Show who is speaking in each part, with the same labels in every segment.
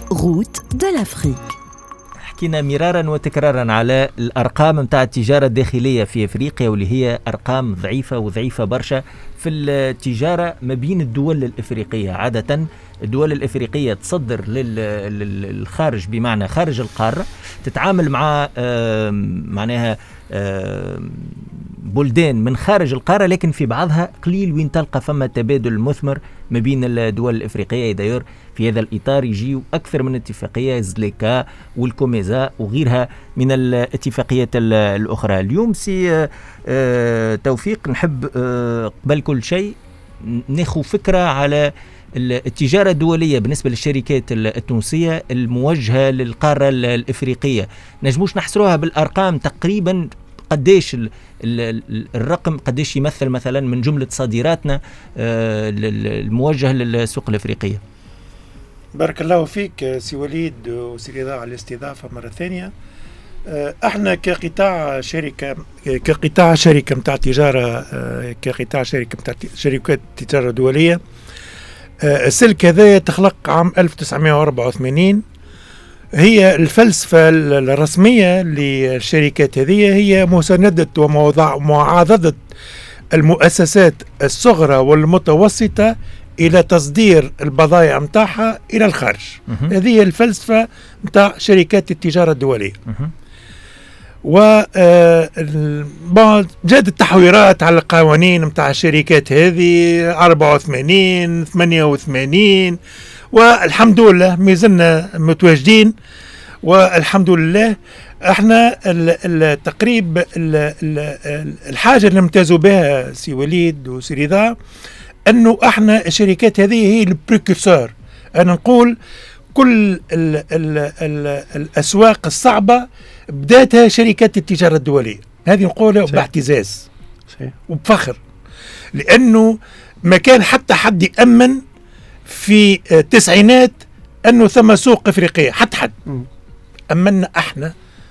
Speaker 1: روت دو لافريك.
Speaker 2: حكينا مرارا وتكرارا على الأرقام متاع التجارة الداخلية في أفريقيا، واللي هي أرقام ضعيفة وضعيفة برشا في التجارة ما بين الدول الإفريقية. عادة الدول الإفريقية تصدر للخارج، بمعنى خارج القارة، تتعامل مع معناها بلدان من خارج القارة، لكن في بعضها قليل وين تلقى فما تبادل مثمر ما بين الدول الإفريقية. داير في هذا الإطار يجي أكثر من اتفاقية، زليكا والكوميزا وغيرها من الاتفاقيات الأخرى. اليوم سي توفيق، نحب قبل كل شيء ناخذ فكرة على التجارة الدولية بالنسبة للشركات التونسية الموجهة للقارة الإفريقية. نجموش نحصروها بالأرقام تقريبا قديش الرقم، قديش يمثل مثلا من جملة صادراتنا الموجهة للسوق الإفريقية؟
Speaker 3: بارك الله فيك سي وليد وسي رضا على الاستضافة مرة ثانية. احنا كقطاع شركة متاع تجارة، كقطاع شركة متاع شركات تجارة دولية، السلك هذا تخلق عام 1984. هي الفلسفة الرسمية للشركات هذه هي مساندة ومعاضدة المؤسسات الصغرى والمتوسطة إلى تصدير البضائع متاعها إلى الخارج. هذه هي الفلسفة متاع شركات التجارة الدولية. جاد التحويرات على القوانين متاع الشركات هذه 84 88، والحمد لله مازلنا متواجدين، والحمد لله. احنا التقريب الحاجة اللي نمتازوا بها سي وليد وسي رضا انه احنا الشركات هذه هي البريكورسور. انا نقول كل الاسواق الصعبة بداتها شركات التجارة الدولية، هذه نقولها باعتزاز وبفخر، لانه ما كان حتى حد يأمن في التسعينات انه ثم سوق افريقية، حد امنا احنا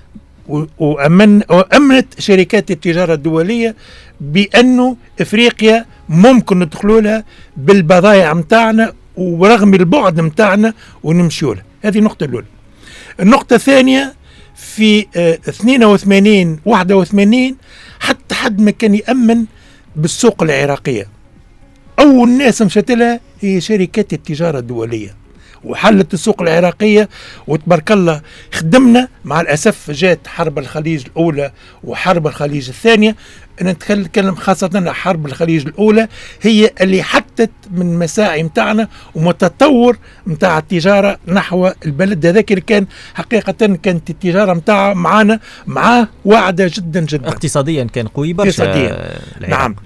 Speaker 3: وامنت شركات التجارة الدولية بانه افريقيا ممكن ندخلوا لها بالبضائع متاعنا ورغم البعد متاعنا ونمشوا لها. هذه النقطة الأولى. النقطة الثانية، في 82 81 حتى حد ما كان يأمن بالسوق العراقية، أول ناس مشت لها هي شركات التجارة الدولية وحلت السوق العراقية، وتبارك الله خدمنا. مع الأسف جات حرب الخليج الأولى وحرب الخليج الثانية. أنا نتكلم خاصة عن حرب الخليج الأولى، هي اللي حتت من مساعي متاعنا ومتطور متاع التجارة نحو البلد هذاك اللي كان حقيقة كانت التجارة متاع معاه واعدة جدا جدا.
Speaker 2: اقتصاديا كان قوي برشا.
Speaker 3: اقتصاديا نعم.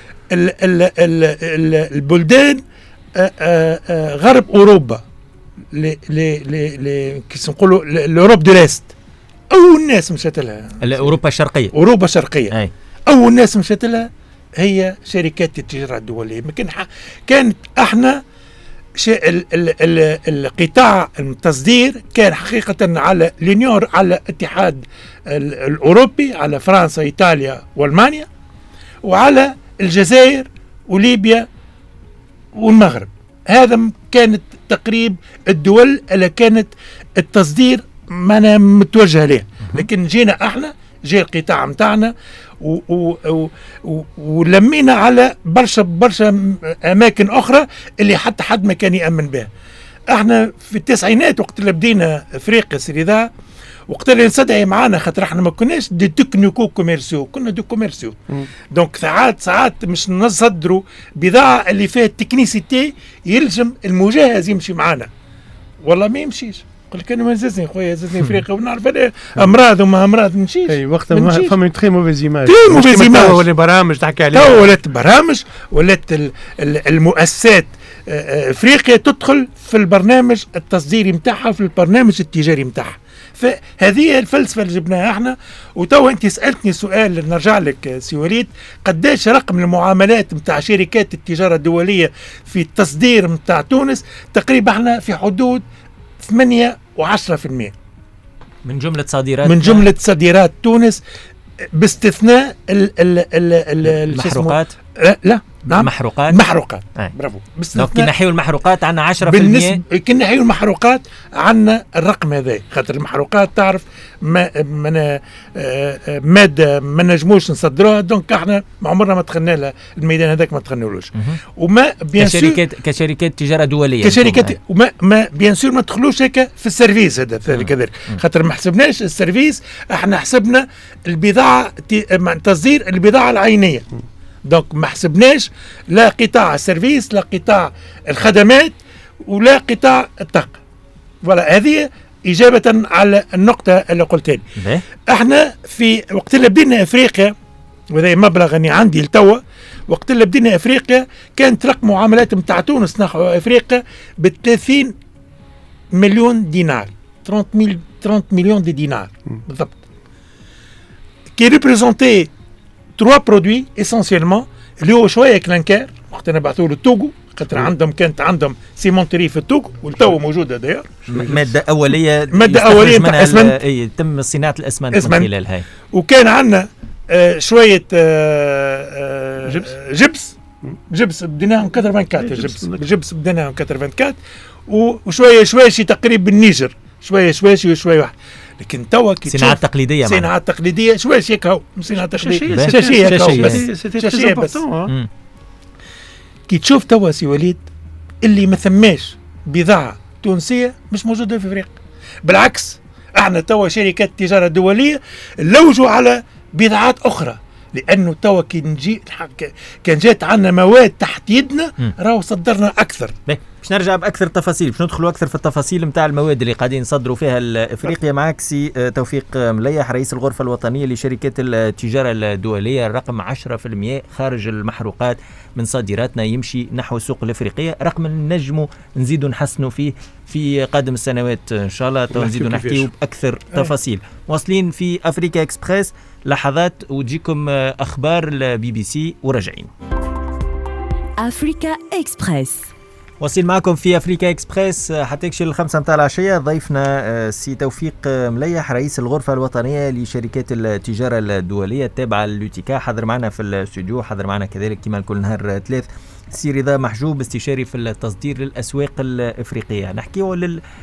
Speaker 3: البلدان غرب أوروبا، كيس نقولوا الأوروب دو ليست، أول ناس مشت لها
Speaker 2: أوروبا الشرقية.
Speaker 3: أوروبا الشرقية أي. أول ناس مشت لها هي شركات التجارة الدولية. كانت احنا القطاع التصدير كان حقيقة على اليونيور، على الاتحاد الأوروبي، على فرنسا إيطاليا وألمانيا، وعلى الجزائر وليبيا والمغرب. هذا كانت تقريب الدول اللي كانت التصدير ما متوجه له. لكن جينا احنا، جاء القطاع متاعنا ولمينا على برشا اماكن اخرى اللي حتى حد ما كان يامن بها. احنا في التسعينات وقت اللي بدينا افريقيا سريدا، وقت اللي نصدعي معانا خاطر احنا ما كناش دي تكنيكو كوميرسيو، كنا دي كوميرسيو. دونك ساعات مش نصدروا بضاعة اللي فيها التكنيسيتي يلزم المجهز يمشي معانا، والله ما يمشيش. قل لك انا ما زازني خويا، زازني افريقيا ونعرف امراض وما امراض نمشيش.
Speaker 4: اي وقتها فما تري موفيز ايماج،
Speaker 3: ولا برامج تحكي عليها، ولات برامج، ولات المؤسسات افريقيا تدخل في البرنامج التصديري متاعها، في البرنامج التجاري متاعها. فهذه الفلسفة اللي جبناها احنا. وتو انت سألتني سؤال، نرجع لك سي وليد، قداش رقم المعاملات متاع شركات التجارة الدولية في التصدير متاع تونس؟ تقريبا احنا في حدود 8 و10%
Speaker 2: من جملة صادرات
Speaker 3: تونس، باستثناء
Speaker 2: المحروقات
Speaker 3: لا نعم
Speaker 2: محروقات
Speaker 3: برافو.
Speaker 2: دونك كي نحيو المحروقات عندنا 10%.
Speaker 3: بالنسبه كي نحيو المحروقات عندنا الرقم هذا، خاطر المحروقات تعرف ماده ما نجموش نصدروها، دونك احنا عمرنا ما دخلنا لها الميدان هذاك، ما دخلنالوش. وما بيان سور
Speaker 2: كشركات تجاره دوليه،
Speaker 3: كشركات وما بيان سور ما تدخلوش هيك في السيرفيس هذا كذلك، خاطر ما حسبناش السيرفيس، احنا حسبنا البضاعه تصدير البضاعه العينيه. دونك ما حسبناش لا قطاع السيرفيس، لا قطاع الخدمات، ولا قطاع الطاقه. ولا هذه إجابة على النقطة اللي قلتها لي. احنا في وقت اللي بدينا افريقيا، وهذا مبلغ اني عندي لتوا، وقت اللي بدينا افريقيا كانت رقم معاملات نتاع تونس نحو افريقيا ب 30 مليون دينار، 30 مليون دي دينار بالضبط، كي ريبريزونتي 3 برودوي اسونسيالمون، اللي هو شويه كلانكير وقت نبعثوا له التوغو، خاطر كانت عندهم سيمونتري في التوغو، والتو موجوده داير
Speaker 2: ماده اوليه
Speaker 3: نتاع اسمنت،
Speaker 2: تم صناعه الاسمنت من خلال هاي.
Speaker 3: وكان عندنا شويه جبس بديناهم 84 جبس بديناهم 84، وشويه شواشي تقريبا بالنيجر، شويه شواشي وشويه واحد. لكن توا كي
Speaker 2: صناعات تقليديه،
Speaker 3: صناعات تقليديه شواشي هكا، صناعه تقليديه شاشيه بس. كي تشوف توا سي وليد اللي ما ثماش بضاعه تونسيه مش موجوده في افريقيا، بالعكس احنا توا شركات التجاره الدوليه نلوجوا على بضاعات اخرى، لانه توا كان جات عندنا مواد تحت يدنا راهو صدرنا اكثر.
Speaker 2: باش نرجع باكثر تفاصيل، باش ندخلوا اكثر في التفاصيل نتاع المواد اللي قاعدين نصدروا فيها لافريقيا. معك سي توفيق مليح، رئيس الغرفه الوطنيه لشركات التجاره الدوليه. الرقم 10% خارج المحروقات من صادراتنا يمشي نحو السوق الافريقيه، رقم نجموا نزيدوا نحسنوا فيه في قادم السنوات ان شاء الله، نزيدوا نحكيوا باكثر تفاصيل. واصلين في افريكا اكسبريس، لحظات وتجيكم اخبار البي بي سي وراجعين.
Speaker 1: افريكا اكسبريس
Speaker 2: واصلين معكم في افريكا اكسبريس حتى يكشل 5 متاع العشيه. ضيفنا سي توفيق مليح، رئيس الغرفه الوطنيه لشركات التجاره الدوليه التابعه للوتيكا، حضر معنا في الاستوديو. حضر معنا كذلك كما كل نهار 3 سي رضا محجوب، استشاري في التصدير للاسواق الافريقيه. نحكيو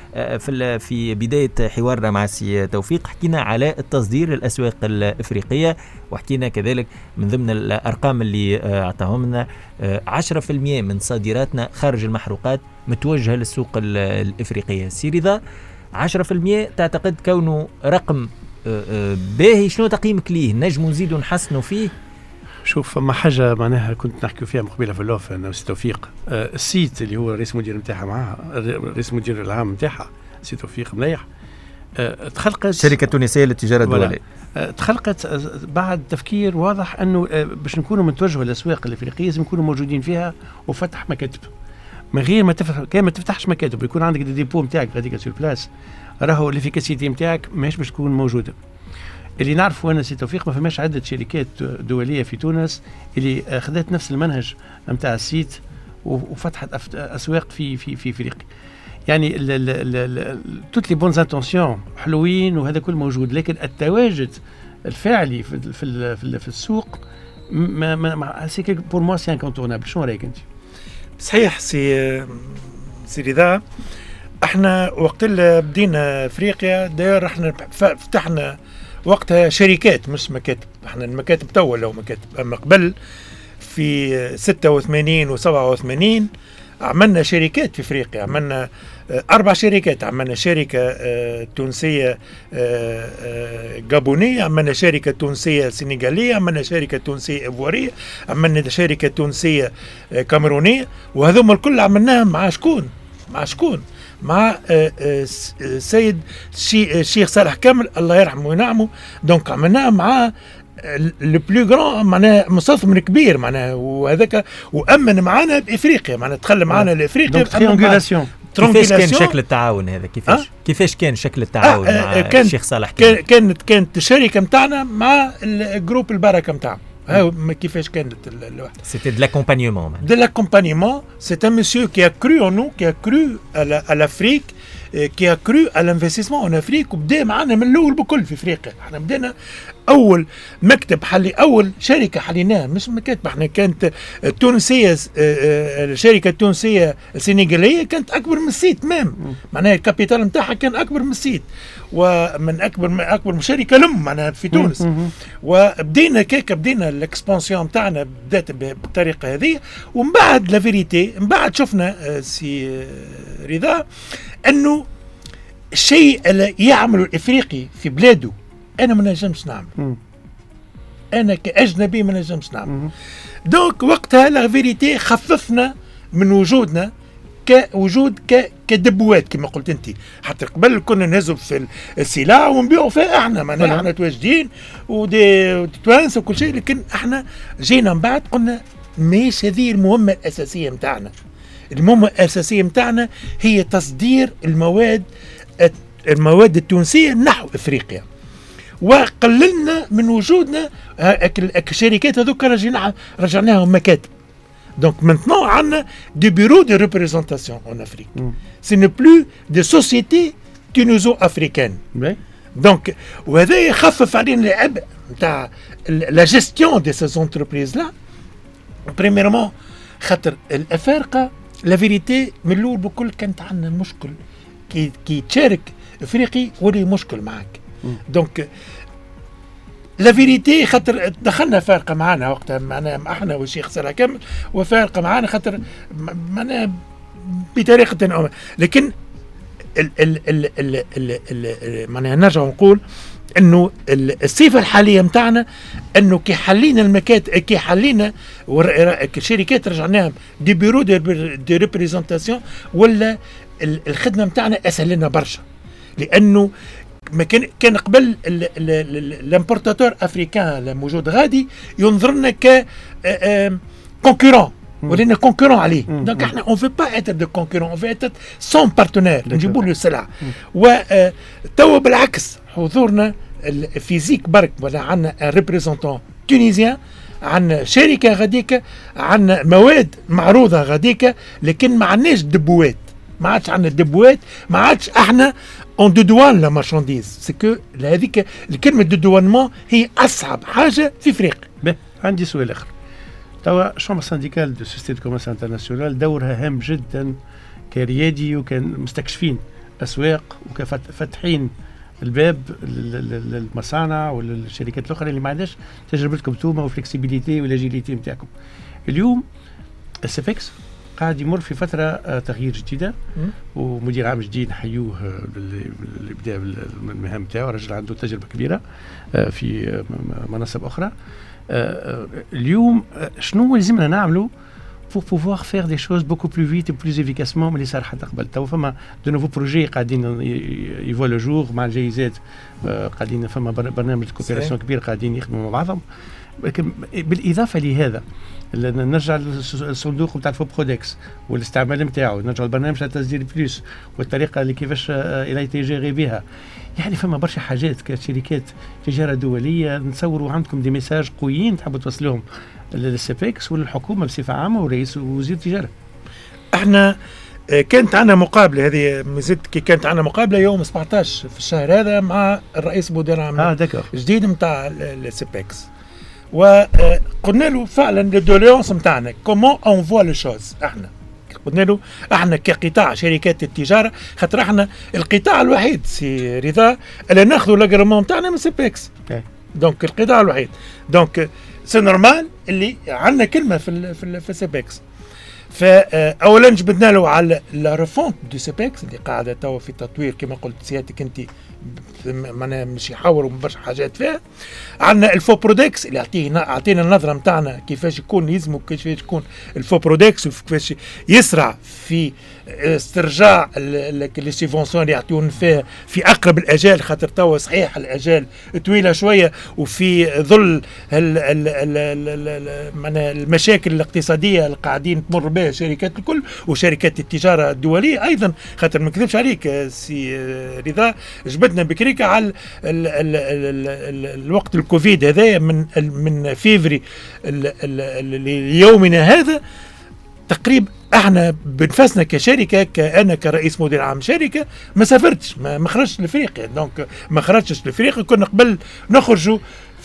Speaker 2: في بدايه حوارنا مع سي توفيق حكينا على التصدير للاسواق الافريقيه، وحكينا كذلك من ضمن الارقام اللي اعطاهم لنا 10% من صادراتنا خارج المحروقات متوجهه للسوق الافريقيه. سي رضا، 10% تعتقد كونه رقم باهي؟ شنو تقييمك ليه؟ نجموا نزيدوا نحسنوا فيه؟
Speaker 4: شوف، فما حاجه معناها كنت نحكي فيها مقبله في اللوف انا وسي توفيق. السيت اللي هو رئيس المدير نتاعها معها، رئيس المدير العام نتاعها سي توفيق مليح، تخلقت
Speaker 2: شركه تونسيه للتجاره الدوليه،
Speaker 4: تخلقت بعد تفكير واضح انه باش نكونوا متوجهوا للاسواق الافريقيه لازم نكونوا موجودين فيها وفتح مكاتب. من غير ما كان ما تفتحش مكاتب ويكون عندك ديبو نتاعك غاديك سور بلاس، راهو الافيكاسيتي نتاعك ماهيش باش تكون موجوده. اللي نعرفه انا سي توفيق ما فماش عده شركات دوليه في تونس اللي اخذت نفس المنهج نتاع السيت وفتحت اسواق في افريقيا. يعني توت لي بونز انتونسيون حلوين وهذا كل موجود، لكن التواجد الفعلي في السوق ما سي بور موا سي انكونتورنابل. شنو رايك انت؟
Speaker 3: صحيح سي رضا، احنا وقت اللي بدينا افريقيا داير احنا فتحنا وقتها شركات مش مكاتب. احنا المكاتب تو ولا مكاتب، اما قبل في 86 و87 عملنا شركات في افريقيا، عملنا 4 شركات. عملنا شركه تونسيه غابونيه، عملنا شركه تونسيه سنغاليه، عملنا شركه تونسيه ايفواريه، عملنا شركه تونسيه كاميرونيه، وهذوما الكل عملناهم مع شكون؟ مع السيد الشيخ صالح كامل الله يرحمه وينعمه. دونك عملناها مع لو بلو غران، معناها مستثمر كبير معناها، وهذاك وامن معنا بافريقيا، معناها دخل معنا لافريقيا.
Speaker 4: تريونغولاسيون.
Speaker 2: كيفاش كان شكل التعاون هذا؟ كيفاش كان شكل التعاون مع الشيخ صالح كامل؟
Speaker 3: كانت الشركه نتاعنا مع الجروب البركه نتاعنا. كيفاش كانت الوحده؟
Speaker 2: C'était de l'accompagnement.
Speaker 3: De l'accompagnement. C'est un monsieur qui a cru en nous, qui a cru à l'Afrique, qui a cru à l'investissement en Afrique. وبدا معنا من الاول بكل في افريقيا. احنا بدينا اول مكتب حلي، اول شركه حليناها مش مكاتب احنا، كانت تونسيه، الشركه التونسيه السنغاليه كانت اكبر من السيت مام، معناها الكابيتال نتاعها كان اكبر من السيت، ومن اكبر شركه معناها في تونس. وبدينا كيك، بدينا الاكسبانسيون نتاعنا بدات بالطريقه هذه. ومن بعد لا فيريتي، من بعد شفنا سي رضا انه الشيء اللي يعمله الافريقي في بلاده انا ما نجمش نعمل، انا كاجنبي ما نجمش نعمل. دونك وقتها لا فيريتي خففنا من وجودنا كوجود كدبوات كما قلت انت. حتى قبل كنا نهزوا في السلع ونبيعوا فيها احنا، معناها احنا تواجدين ودي توانسه وكل شيء، لكن احنا جينا من بعد قلنا ماهيش هذه المهمه الاساسيه نتاعنا. المهمه الاساسيه نتاعنا هي تصدير المواد التونسيه نحو افريقيا، وقللنا من وجودنا الشركات هذوك رجعناهم مكاتب. Donc maintenant, on a des bureaux de représentation en Afrique. Ce n'est plus des sociétés tunuso-africaines. Donc, وهذا يخفف علينا العبء نتاع la gestion de ces entreprises-là. Premièrement, خاطر الأفارقة la vérité من الأول بكل كانت عندنا مشكل كي تشارك افريقي ولي مشكل معك. دونك لا فيريتي خاطر دخلنا فارقه معنا وقتها، معناها احنا والشيخ سلا كامل وفارقه معنا خاطر معناها بطريقه أو، لكن معناها نرجع نقول انه الصفه الحاليه نتاعنا انه كي حلينا المكاتب، كي حلينا الشركات رجعناهم دي بيرو دي ريبريزونتاسيون، ولا الخدمه نتاعنا اسهل لنا برشا. لانه ما كان قبل الامبورتاتور افريكان الموجود غادي ينظر لنا ك كونكورون، ولينا كونكورون عليه. دونك احنا اون في با اتر دو كونكورون، اون في اتر سون بارتنير نجيبوا له السلعه. وتوا بالعكس حضورنا الفيزيك برك، ولا عندنا ريبريزونتون تونيزيان، عندنا شركه غاديكا، عندنا مواد معروضه غاديكا، لكن ما عندناش دبوات، ما عادش عندنا دبوات، ما عادش احنا اون دو دوان لا مارشانديز. سكو هذيك الكلمه دو دوانمون هي اصعب حاجه في افريقيا.
Speaker 4: عندي سؤال اخر. توا الشامبر سانديكال دو سوسيتي دو كوميرس انترناسيونال دورها هام جدا كريادي، وكان مستكشفين اسواق وكفتحين الباب للمصانع وللشركات الاخرى اللي ما عندهاش تجربتكم انتوما وفلكسيبيليتي والاجيليتي نتاعكم. اليوم السفكس قاعد يمر في فترة تغيير جديدة، ومدير عام جديد نحيوه اللي بدا بالمهام تاعو، رجل عنده تجربة كبيرة في مناصب أخرى. اليوم شنو لازمنا نعملوا pour pouvoir faire des choses beaucoup plus vite et plus efficacement من اللي صار حتى قبل؟ تو فما دو نوفو بروجي قاعدين يفوا لو جور مع الجايزات، قاعدين فما برنامج كوبيراسيون كبير قاعدين يخدموا مع بعضهم. لكن بالإضافة لهذا نرجع للصندوق نتاع الفو برودكس والاستعمال نتاعو، نرجع للبرنامج تاع التصدير بلوس والطريقه اللي كيفاش الى تيجيري بها. يعني فما برشا حاجات كشركات تجاره دوليه نتصوروا عندكم دي ميساج قويين تحبوا توصلوهم للسيبكس وللحكومه بصفه عامه ورئيس ووزير التجاره.
Speaker 3: احنا كانت عندنا مقابله، هذه ميزت كي كانت عندنا مقابله يوم 17 في الشهر هذا مع الرئيس مدير عام جديد نتاع السيبكس، وقلنا له فعلا الدوليونس نتاعنا كومون اون فوا لو شوز. احنا قلنا له احنا كقطاع شركات التجاره، خاطر احنا القطاع الوحيد سي رضا اللي ناخذوا لاغريمون نتاعنا من سيبكس. دونك القطاع الوحيد، دونك سي نورمال اللي عندنا كلمه في سيبكس. فاولا جبدنا له على لا ريفونت دو سيبكس اللي قاعده توا في تطوير كما قلت سيادتك انت، معناها مش يحاوروا برشا حاجات فيها. عندنا الفو برودكس اللي اعطينا النظره نتاعنا كيفاش يكون يلزموا، كيفاش يكون الفو برودكس وكيفاش يسرع في استرجاع لي سيفونسيون اللي يعطيون فيها في اقرب الاجال، خاطر توا صحيح الاجال طويله شويه، وفي ظل معناها المشاكل الاقتصاديه اللي قاعدين تمر بها الشركات الكل وشركات التجاره الدوليه ايضا. خاطر ما نكذبش عليك سي رضا، جبدنا بكريكا على الوقت الكوفيد هذايا من فيفري ليومنا هذا تقريبا احنا بنفسنا كشركه، انا كرئيس مدير عام شركه ما سافرتش، ما خرجتش لافريقيا. دونك ما خرجتش لافريقيا، كنا قبل نخرجوا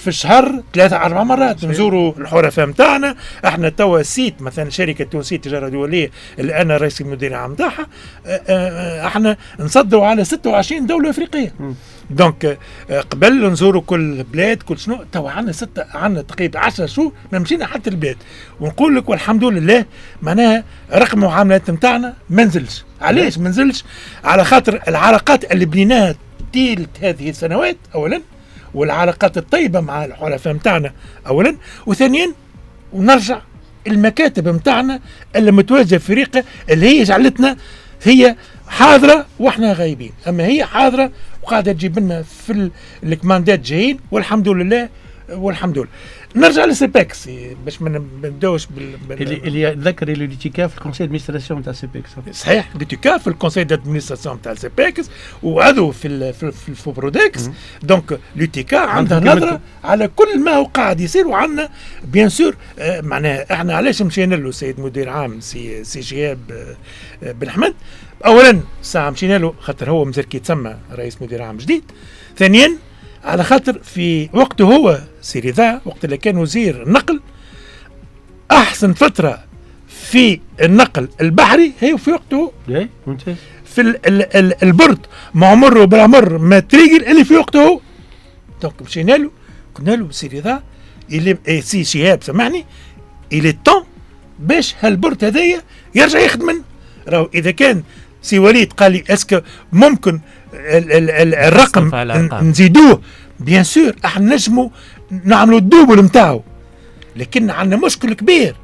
Speaker 3: في الشهر 3-4 مرات نزوروا الحرفاء نتاعنا. احنا توا السيت مثلا شركه تونسيه تجاره دوليه اللي انا رئيس المدير العام نتاعها، احنا نصدروا على 26 دوله افريقيه. دونك قبل نزوروا كل بلاد كل شنو، توا عندنا تقريبا 10 شهور ما مشينا حتى البلاد، ونقول لك والحمد لله معناها رقم المعاملات نتاعنا ما نزلش. علاش ما نزلش؟ على خاطر العلاقات اللي بنيناها طيلة هذه السنوات اولا، والعلاقات الطيبه مع الحلفاء نتاعنا اولا، وثانيا ونرجع المكاتب نتاعنا اللي متواجده في افريقيا اللي هي جعلتنا هي حاضره واحنا غايبين، اما هي حاضره وقاعده تجيب لنا في الكماندات جايين والحمد لله والحمد لله. نرجع لسيبكس باش ما نبداوش
Speaker 4: اللي يتذكر اللي تيكا في الكونسيل دادمينستراسيون تاع سيبكس.
Speaker 3: صحيح اللي تيكا في الكونسيل دادمينستراسيون تاع سيبكس وهذو في الفوبرودكس. دونك لوتيكا عندها نظره على كل ما هو قاعد يصير، وعندنا بيان سور معناها احنا علاش مشينا له السيد مدير عام سي شهاب بن حمد. اولا ساعه مشينا له خاطر هو مازال كي يتسمى رئيس مدير عام جديد. ثانيا على خاطر في وقته هو سي رضا وقت اللي كان وزير النقل احسن فتره في النقل البحري هي في وقته.
Speaker 4: ممتاز.
Speaker 3: في البرد ما عمره بالعمر ما تريقل اللي في وقته هو. دونك مشينا له قلنا له سي رضا سي شهاب سامحني الي طون باش هالبرد هذايا يرجع يخدم منه. راهو اذا كان سي وليد قال لي اسكو ممكن الرقم نزيدوه، بيان سور احنا نجموا نعملوا الدوبل نتاعو، لكن عندنا مشكل كبير.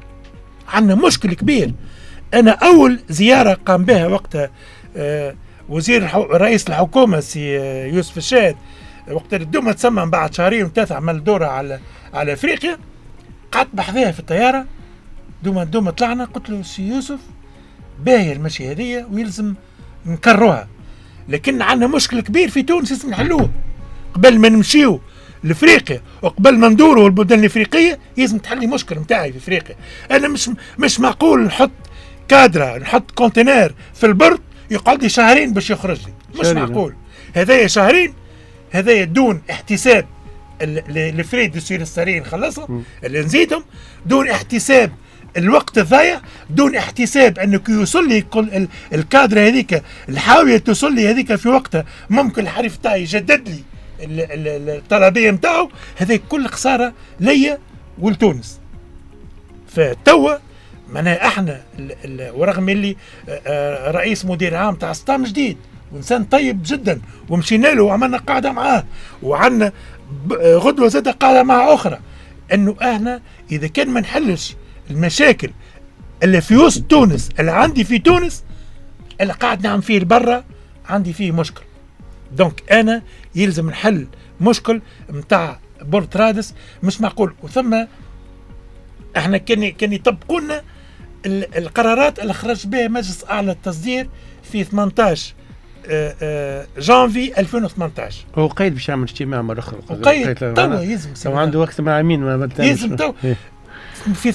Speaker 3: انا اول زياره قام بها وقتها وزير رئيس الحكومه سي يوسف الشاهد، وقت الدوما تسمى بعد 2-3 عمل دوره على افريقيا، قعدت بحذاها في الطياره دوما طلعنا قلت له سي يوسف باهي المشي هذيا ويلزم نكروها، لكن عندنا مشكل كبير في تونس لازم نحلوه قبل ما نمشيو لافريقيا وقبل ما ندوروا البلدان الافريقيه. لازم تحلي مشكل نتاعي في افريقيا. انا مش معقول نحط كادره نحط كونتينر في البرد يقعد لي شهرين باش يخرج لي، مش معقول. هذايا شهرين هذايا دون احتساب الفريد يصير السرير نخلصهم اللي نزيدهم، دون احتساب الوقت الضايع، دون احتساب انك يوصل لي كل الكادر هذيك الحاويه توصل لي هذيك في وقتها ممكن الحريف تاعي يجدد لي الطلبيه نتاعو. هذه كل خساره ليا ولتونس. فتوا معناها احنا ورغم اللي رئيس مدير عام تاع ستام جديد وانسان طيب جدا ومشينا له وعملنا قاعده معاه وعندنا غدوه زاد قاعده مع اخرى، انه احنا اذا كان ما نحلش المشاكل اللي في وسط تونس اللي عندي في تونس اللي قاعد نعم فيه برا عندي فيه مشكل. دونك انا يلزم نحل مشكل نتاع بورت رادس مش معقول. وثم احنا كان يطبقوا لنا القرارات اللي خرج بها مجلس اعلى التصدير في 18 جانفي 2018.
Speaker 4: هو قيد باش يعمل اجتماع مره اخرى.
Speaker 3: قيد توا يلزم
Speaker 4: تو عنده وقت مع عامين ما
Speaker 3: يلزم تو في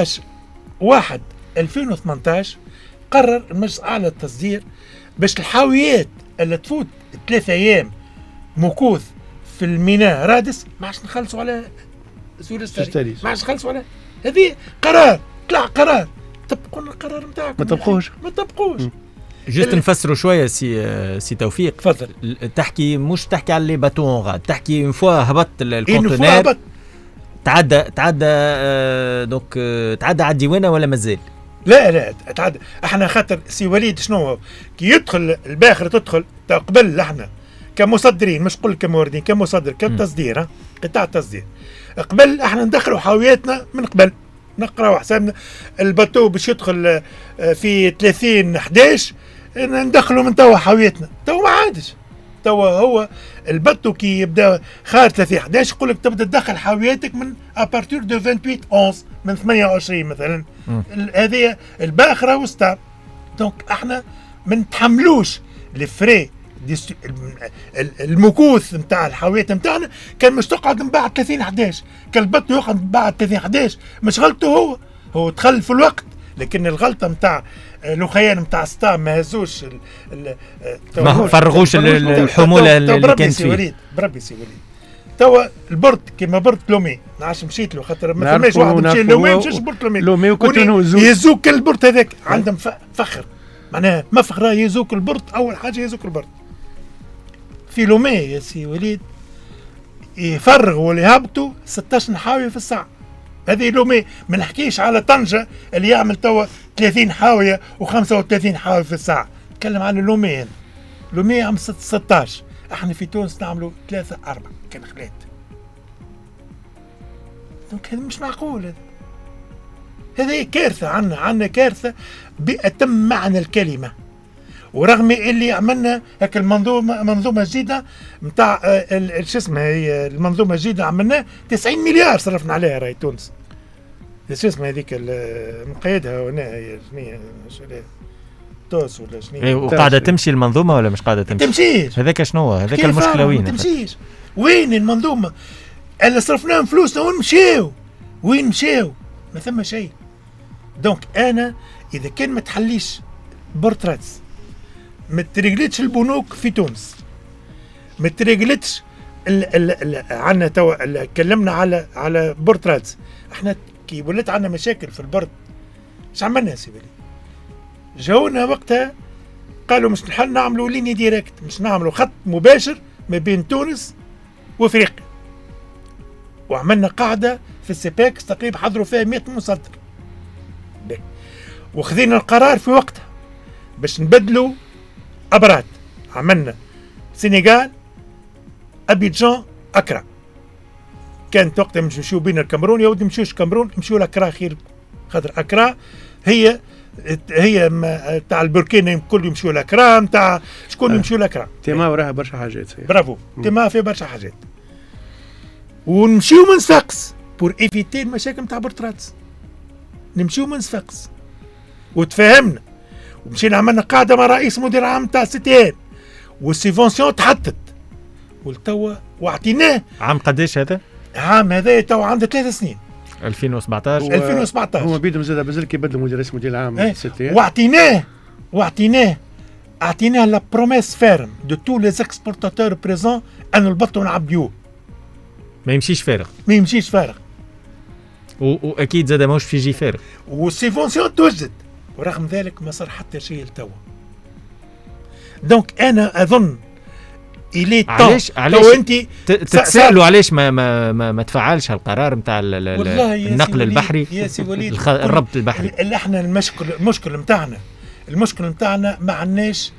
Speaker 3: 18/1/2018 قرر المجلس الاعلى للتصدير باش الحاويات اللي تفوت 3 ايام مكوث في الميناء رادس ما عادش نخلصوا على سوريستاري، ما عادش نخلصوا على هذه قرار طلع قرار. طبقوا القرار نتاعكم، ما تطبقوش.
Speaker 2: جست نفسروا شويه سي توفيق.
Speaker 3: تفضل.
Speaker 2: مش تحكي على لي باتون غاد، تحكي اون فوا هبط الكونتينر تعدى دونك تعدى على الديوانه ولا مازال؟
Speaker 3: لا تعدى. احنا خاطر سي وليد شنو كي يدخل الباخره تدخل قبل احنا كمصدرين مش قل كموردين كمصدر كتصدير قطاع تصدير قبل احنا ندخلوا حاوياتنا من قبل نقراو حسابنا الباتو باش يدخل في 30/11 ندخلوا من توا حاوياتنا. توا ما عادش، توا هو الباتو كي يبدا خارج 30/11 يقول لك تبدا تدخل حاوياتك من ابارتور دو 28/11 من 28 مثلا. هذه الباخره وستار. دونك احنا ما نتحملوش الفري المكوث نتاع الحاويات نتاعنا. كان مش تقعد من بعد 30/11 كان الباتو يقعد من بعد 30/11 مش غلطه هو دخل في الوقت، لكن الغلطه نتاع لوخيان نتاع ستام ما هزوش
Speaker 2: ما فرغوش الحموله اللي كانت فيه.
Speaker 3: بربي سي وليد توا البرد كيما برد لومي ما عادش مشيت له خاطر ما فماش واحد مشي لومي مشيش برد
Speaker 4: لومي وكوتونو
Speaker 3: يهزوك البرد هذاك عندهم فخر معناها مفخرة يهزوك البرد أول حاجة يهزوك البرد. في لومي يا سي وليد يفرغوا واللي يهبطوا 16 حاوية في الساعة. هذه لومي ما نحكيش على طنجة اللي يعمل توا 30 حاوية و35 حاوية في الساعة. نتكلم على لومي هنا. لومي عم 16 احنا في تونس نعملوا 3 4 كان خلات. دونك هذا مش معقول هذه كارثة عنا كارثة بأتم معنى الكلمة. ورغم اللي عملنا هيك منظومة جديدة نتاع شو اسمها هي المنظومة الجديدة عملناها 90 مليار صرفنا عليها راهي تونس. شو اسمها هذيك مقيدها هنا هي شنو توس ولا شنو
Speaker 2: وقاعدة تمشي المنظومة ولا مش قاعدة تمشي؟
Speaker 3: تمشيش.
Speaker 2: هذاك شنو هذاك المشكلة وين؟
Speaker 3: تمشيش. وين المنظومة اللي صرفناهم فلوسنا وين مشاو؟ ما ثم شيء. دونك انا اذا كان ما تحليش بورتراتس ما تريقلتش البنوك في تونس ما تريقلتش عندنا توا كلمنا على بورتراتس. احنا كي ولات عندنا مشاكل في البرد ايش عملنا يا سيدي؟ جاونا وقتها قالوا مش نحل نعملوا ليني ديريكت مش نعملوا خط مباشر ما بين تونس وافريقيا. وعملنا قاعده في السيباكس تقريبا حضروا فيها 100 مصدر. وخذينا القرار في وقتها باش نبدلوا ابراد. عملنا سنغال ابيجان اكرا. كانت وقتها مش نمشيو بين الكاميرون يا ودي مشيوش الكاميرون نمشيو لاكرا خير خاطر اكرا هي تاع البركينا الكل يمشيو لاكرا نتاع شكون يمشيو لاكرا.
Speaker 4: تيما وراها برشا حاجات.
Speaker 3: برافو تيما في برشا حاجات. ونمشيو من صفاقس بور ايفيتي المشاكل نتاع بورتراتس. نمشيو من صفاقس وتفاهمنا ومشينا عملنا قاعده مع رئيس مدير عام تاع CTN والسيفونسيون تحطت والتوا واعطيناه.
Speaker 2: عام قداش هذا؟
Speaker 3: عام هذا توا عنده 3 سنين
Speaker 2: 2017
Speaker 3: 2017
Speaker 4: هما بيدهم زاد بزل كي بدلوا رئيس مدير العام
Speaker 3: واعطيناه لا بروميس فيرم دو تو لي اكسبورتاتور بريزون ان البطو نعبيوه
Speaker 2: ما يمشيش فارغ. واكيد زاد ماهوش في جي فارغ
Speaker 3: والسيفونسيون توجد. ورغم ذلك ما صار حتى شيء لتوا. دونك انا اظن الي
Speaker 2: علاش انت تتسالوا علاش ما تفعلش القرار نتاع النقل البحري
Speaker 3: يا سي وليد
Speaker 2: الربط البحري.
Speaker 3: اللي احنا المشكل نتاعنا ما عندناش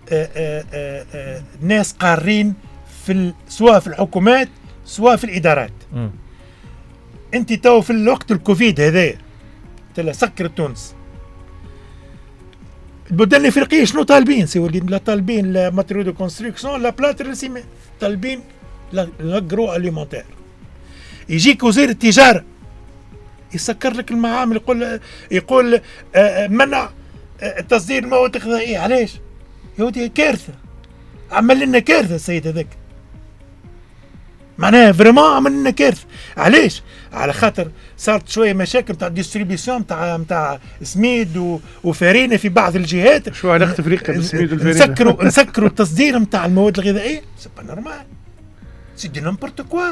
Speaker 3: ناس قارين سواء في الحكومات سواء في الادارات. انت تو في الوقت الكوفيد هذايا تلا سكر تونس البلدان الافريقيه شنو طالبين سي وليد؟ لا طالبين لا ماتيريو دو كونستركسيون لا بلاتر لا سيمي طالبين لاغرو اليمونتير. يجيك وزير التجاره يسكر لك المعامل يقول منع تصدير المواد الغذائيه. علاش؟ يا ودي كارثه عمل لنا كارثه السيد هذاك معناها فريمون عمل لنا كارثه. علاش؟ على خاطر صارت شويه مشاكل تاع ديستريبيسيون تاع سميد وفارينه في بعض الجهات.
Speaker 4: شو علاقه افريقيا بالسميد والفارينه؟
Speaker 3: نسكروا التصدير نتاع المواد الغذائيه. سي با نورمال سي دي نيمبورت كوا.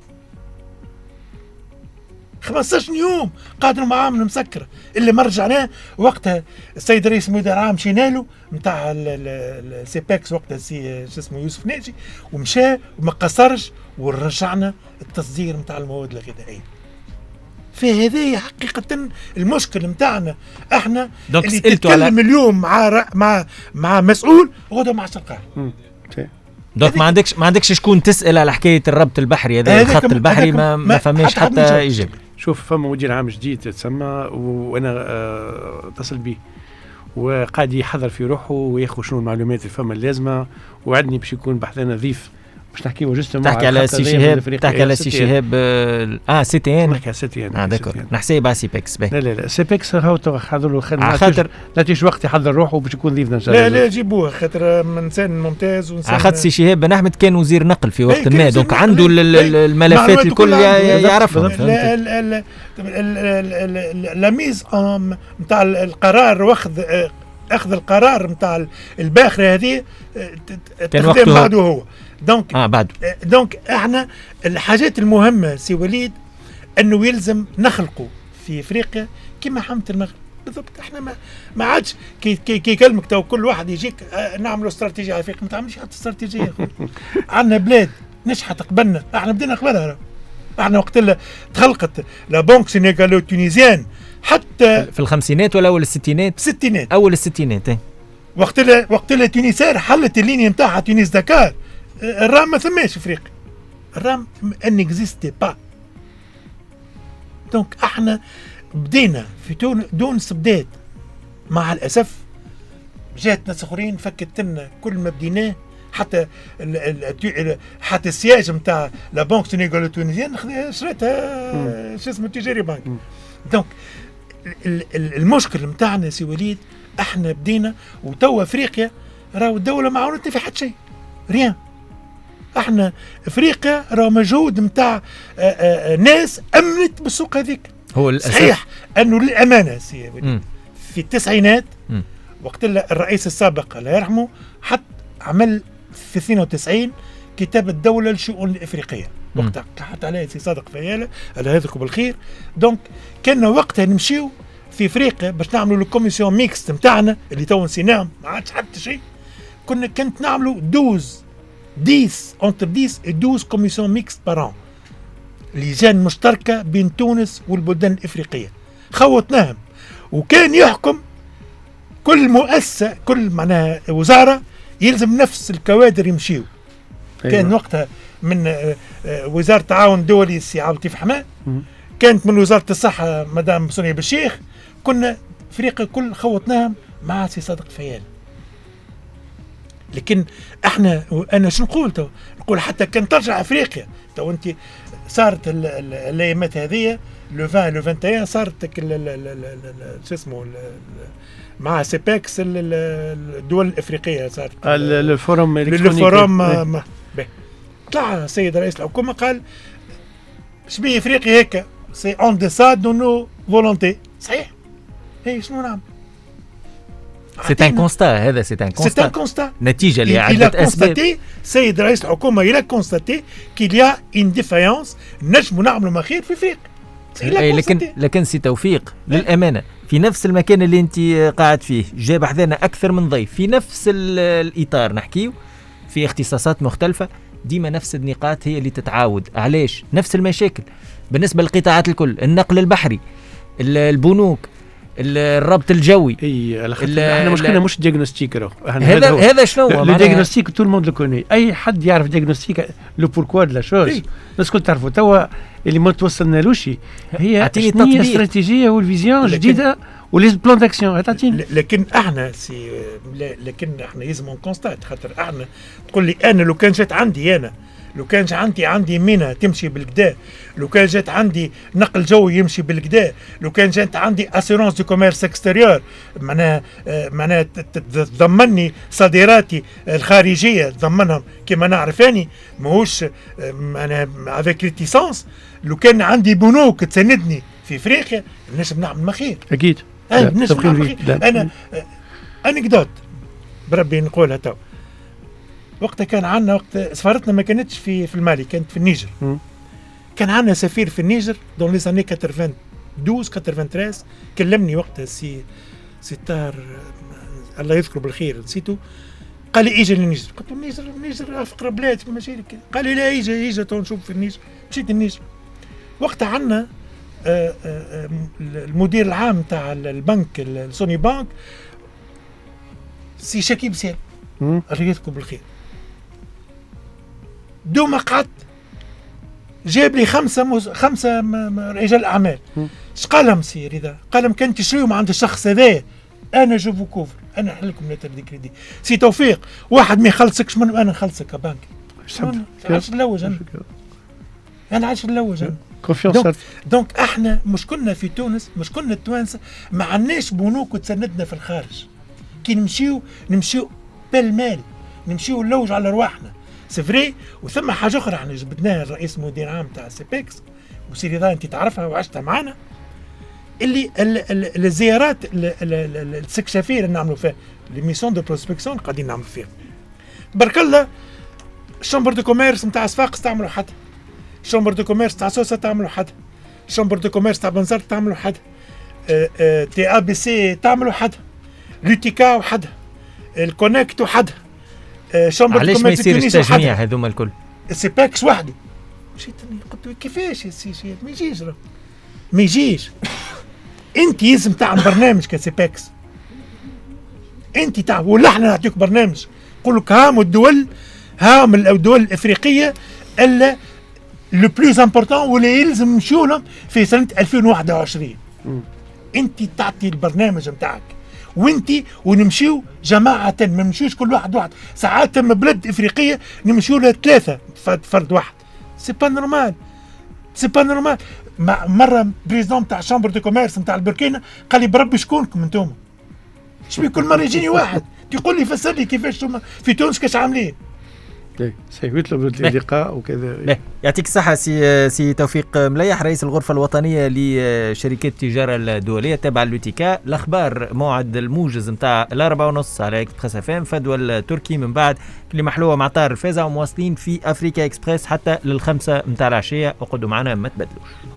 Speaker 3: 15 يوم قادروا معامله مسكره. اللي ما رجعناه وقتها السيد رئيس المدير العام مشينا له نتاع السيباكس وقتها شو اسمه يوسف ناجي ومشى وما قصرش ورجعنا التصدير نتاع المواد الغذائيه. فهذه حقيقه المشكل نتاعنا احنا اللي تتكلم اليوم مع مسؤول غدا مع شقاه.
Speaker 2: دونك ما عندكش شكون تسال على حكايه الربط البحري هذا الخط البحري ما فماش حتى اجابه.
Speaker 4: شوف فما مدير عام جديد تسمى وانا اتصل به وقاعد يحضر في روحه وياخذ شنو المعلومات اللي فما اللازمه وعدني باش يكون بحثنا نظيف باش نحكيو جوستومون.
Speaker 2: تحكي على سي شهاب CTN
Speaker 4: نحكي على CTN
Speaker 2: داكور نحسب على سيبكس.
Speaker 4: لا سيبكس هاو حضر له خاطر لا تيش وقت يحضر روحه باش يكون ضيفنا ان شاء الله.
Speaker 3: لا جيبوه خاطر انسان ممتاز
Speaker 2: وانسان خاطر سي شهاب بن احمد كان وزير نقل في وقت ما دونك عنده الملفات الكل يعرفها.
Speaker 3: لا ميز نتاع القرار واخذ اخذ القرار نتاع الباخره هذه
Speaker 2: كان
Speaker 3: وقته بعده هو. دونك
Speaker 2: بعده.
Speaker 3: دونك احنا الحاجات المهمه سي وليد انه يلزم نخلقوا في افريقيا كما حمت المغرب بالضبط. احنا ما عادش كي كلمك تو كل واحد يجيك نعملوا استراتيجيه على افريقيا. ما تعملش حتى استراتيجيه. عندنا بلاد نجحت قبلنا، احنا بدينا قبلها. احنا وقت اللي تخلقت لا بنك سينيغالو تونيزيان حتى
Speaker 2: في الخمسينات ولا اول الستينات؟
Speaker 3: الستينات.
Speaker 2: اول الستينات.
Speaker 3: وقت اللي تونسير حلت اللينيا نتاعها تونس دكار. الرام ما ثماش افريقيا. الرام ان اكزيستي با. دونك احنا بدينا في تونس بدات مع الاسف جات ناس اخرين فكت لنا كل ما بديناه. حتى حتى السياج نتاع لا بنك سينيغالو تونيزيان شريتها شو اسمه تجاري بنك. دونك المشكل نتاعنا سي وليد احنا بدينا وتوا افريقيا راهو الدوله ما عاونتنا في حد شيء ريان. احنا افريقيا راهو مجهود نتاع ناس امنت بالسوق هذيك.
Speaker 2: هو
Speaker 3: صحيح انه للامانه سي وليد في التسعينات وقت الرئيس السابق الله يرحمه حتى عمل في 92 كتاب الدولة للشؤون الإفريقية. وقتها حتى عليه سي صادق فيالة الله يذكره بالخير. دونك كنا وقتها نمشيو في إفريقيا باش نعملوا الكوميسيون ميكست نتاعنا اللي تو نسيناهم ما عادش حتى شيء. كنت نعملوا 10 entre 10 et 12 كوميسيون ميكست باران، لجان مشتركة بين تونس والبلدان الإفريقية. خوتناهم وكان يحكم كل مؤسسة كل معناها وزارة يلزم نفس الكوادر يمشيو. أيوة. كان وقتها من وزارة التعاون الدولي السي عبد اللطيف حماد، كانت من وزارة الصحة مدام سونيا بالشيخ. كنا افريقيا كل خوتناهم مع سي صادق فيال. لكن احنا انا شو نقول تو؟ نقول حتى كان ترجع افريقيا تو انت صارت الايامات هذه لو 20 لو 21 صارت شو اسمه مع سيباكس الدول الافريقيه صارت الفورم. طلع السيد رئيس الحكومه قال شبيه افريقيا هيك سي اون ديساد دو نو فولونتي. صحيح. هي شنو نعمل؟
Speaker 2: سي ان كونستا. هذا سي ان كونستا نتيجه لعده اسباب.
Speaker 3: السيد رئيس الحكومه الى كونستاتي كيل يا ان ديفايونس نجموا نعملوا ما خير في افريقيا.
Speaker 2: لكن سي توفيق للامانه في نفس المكان اللي انت قاعد فيه جاب حذانا اكثر من ضيف في نفس الاطار نحكيو في اختصاصات مختلفه. ديما نفس النقاط هي اللي تتعاود. علاش؟ نفس المشاكل بالنسبه للقطاعات الكل، النقل البحري، البنوك، الربط الجوي.
Speaker 4: احنا مشكلة مش ديagnostic راهو.
Speaker 2: هذا شنو
Speaker 4: لو ديagnostic تو الموند لو كوني. اي حد يعرف ديagnostic لو بوركوا دو لا شوز. الناس كل تعرفوا توا اللي ما توصلنالوش هي الاستراتيجيه والفيزيون جديده وليز بلان داكسيون.
Speaker 3: لكن احنا لكن احنا لازم نكونستات. خاطر احنا تقول لي انا لو كان جات لو كان عندي مينا تمشي بالكدا، لو كان جات عندي نقل جوي يمشي بالكدا، لو كان جات عندي اسيرونس دو كوميرس اكستيريور معناها تضمني صادراتي الخارجيه تضمنهم كما نعرف اني ماهوش معناها افيك ريتيسونس. لو كان عندي بنوك تسندني في افريقيا نجم نعمل ما خير.
Speaker 4: اكيد
Speaker 3: نجم نعمل خير. انا انكدوت بربي نقولها تو. وقتها كان عندنا وقت سفارتنا ما كانتش في المالي، كانت في النيجر. كان عندنا سفير في النيجر دون لي زاني 92 93 كلمني وقتها سي طاهر الله يذكره بالخير نسيته. قال لي اجي للنيجر. قلت له النيجر افقر بلاد في المشاريع. قال لي لا اجي تو نشوف في النيجر. مشيت النيجر. وقتها عندنا المدير العام تاع البنك السوني بانك سي شكيب سيال الله يذكره بالخير. دو مقعد جاب لي خمسة رجال أعمال. اش قال لهم سي رضا؟ قال لهم كان تشريهم عند الشخص هذا أنا جو فو كوفر، أنا نحل لكم لتر دي كريدي. سي توفيق واحد ما يخلصكش منه أنا نخلصك كبنك. عادش نلوج أنا عادش نلوج دونك احنا مشكلنا في تونس، مشكلنا التوانسة ما عندناش بنوك تسندنا في الخارج. كي نمشيو بالمال، نمشيو نلوج على رواحنا سفري. وثم حاجه اخرى احنا جبدناها الرئيس المدير العام تاع سيبيكس وسي رضا انت تعرفها وعشتها معنا. اللي الزيارات الاستكشافيه اللي نعملوا فيها لي ميسيون دو بروسبكسيون قاعدين نعملوا فيها برك الله. شامبر دو كوميرس نتاع صفاقس تعملوا حدا، شامبر دو كوميرس تاع سوسه تعملوا حدا، شامبر دو كوميرس تاع بنزرت تعملوا حدا، تي ا بي سي تعملوا حدا، لوتيكا وحدا، الكونكت وحدا، شامبر دو
Speaker 2: علاش ما
Speaker 3: كوميرس
Speaker 2: يصيرش تجميع هذوما الكل؟
Speaker 3: سيباكس وحده. مشيت قلت له كيفاش يا سي ما يجيش ما يجيش. انت لازم تعمل برنامج كسيباكس، انت تعمل ولا احنا نعطيك برنامج نقول لك هام الدول، هام الدول الافريقيه الا لو بلوز امبورتون ولا يلزم نمشيو لهم في سنه 2021. انت تعطي البرنامج نتاعك وانت ونمشيو جماعه، ما نمشيوش كل واحد. ساعات من بلاد افريقيه نمشيو لها 3 فرد واحد. سي با نورمال، سي با نورمال. مره بريزيدون تاع شامبر دو كوميرس نتاع البركينا قال لي بربي شكونكم انتوما؟ شبي كل مره يجيني واحد يقول لي فسر لي كيفاش انتوما في تونس كاش عاملين.
Speaker 4: سيطلب اللقاء وكذا.
Speaker 2: يعطيك الصحة سي توفيق مليح، رئيس الغرفة الوطنية لشركات التجارة الدولية تابعة لوتيكا. الأخبار موعد الموجز نتاع 4:30 على إكسبريس FM فدوى التركي، من بعد اللي محلوة مع طار الفازة ومواصلين في أفريكا إكسبريس حتى 5 نتاع العشية. وقعدوا معنا ما تبدلوش.